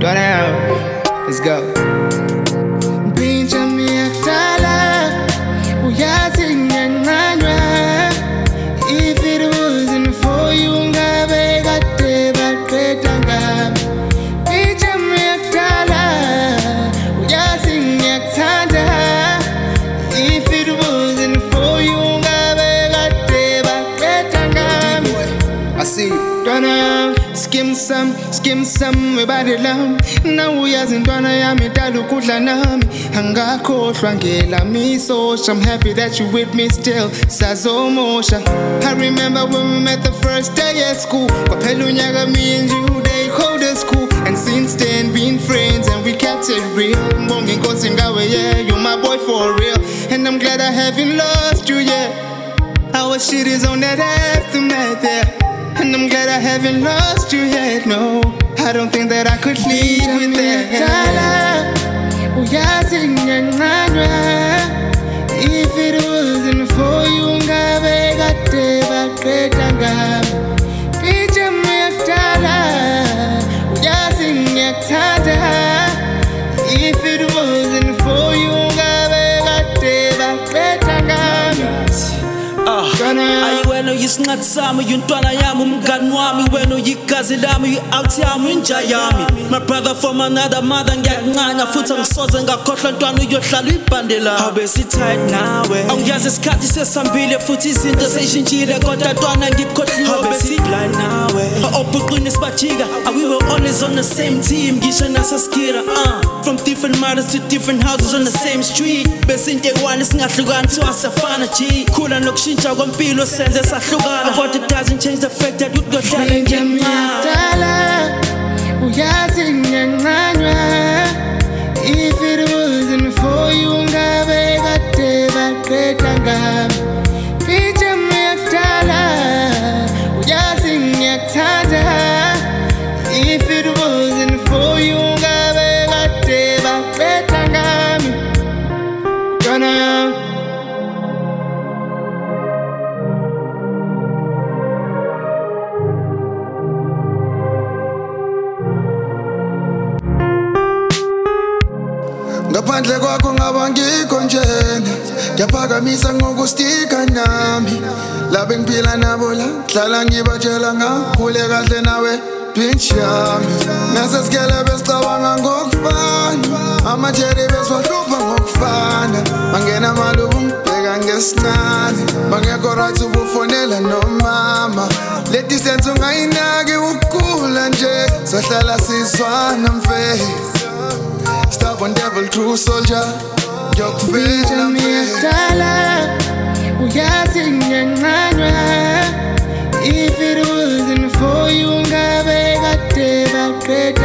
Let's go. If it wasn't for you, I see skim some webade lam nawuya zintwana yami dala ukudla nami angakhohlwa ngelami sosha. I'm happy that you with me still sazomosha. I remember when we met the first day at school. Kwaphela unyaka me and you they called us school, and since then been friends and we kept it real. Mbonga inkosi ngawe, yeah, you're my boy for real, and I'm glad I haven't lost you yet. Our shit is on that aftermath, yeah, and I'm glad I haven't lost you yet. No, I don't think that I could leave with that. If it wasn't for you, if it wasn't for you, wena yisinqathi sami, yuntwana yami, umngani wami, wena yigazi lami, you-out yami, inja yami. My brother from another mother, ngiyakuncanya futhi angisoze ngakhohlwa ntwana uyohlala uyibhande lami. Awube si-tight nawe, awungiyazi isikhathi sesihambile futhi izinto seyishintshile, kodwa ntwana ngikukhohliwe. Awube si-blind nawe, obhuqini sibajika, we were always on the same team, ngisho nasaskira. From different mothers to different houses on the same street, besinte one singahlukani siwasafana G. Khula nokushintsha kwempilo senze sahlukana, but it doesn't change the fact that uyohlala ngemnyama. Uyazi ngiyancanywa. If it wasn't for you, ngabe kade baqeda ngami. Bithe ngiyakudala, uyazi ngiyakuthanda. If it wasn't for you, ngabe kade baqeda ngami. Ngaphandle kwakho ngaba ngikho njena, ngiyaphakamisa ngokustika nami. Labe ngiphila nabo la, hlala ngibatshela ngakhule kahle nawe bitch yami. Nasesikele besicabanga ngokufana, amajeri beswahlupha ngokufana. Mangena malubu ngibheka ngesinani, bangekho right ubufonela nomama. Le distance ungayinaki ukukhula nje, sahlala sizwana mfethu. Stubborn devil, true soldier. Yokufika ngiyakudala, uyazi ngiyancanywa. If it wasn't for you, ngabe kade baqeda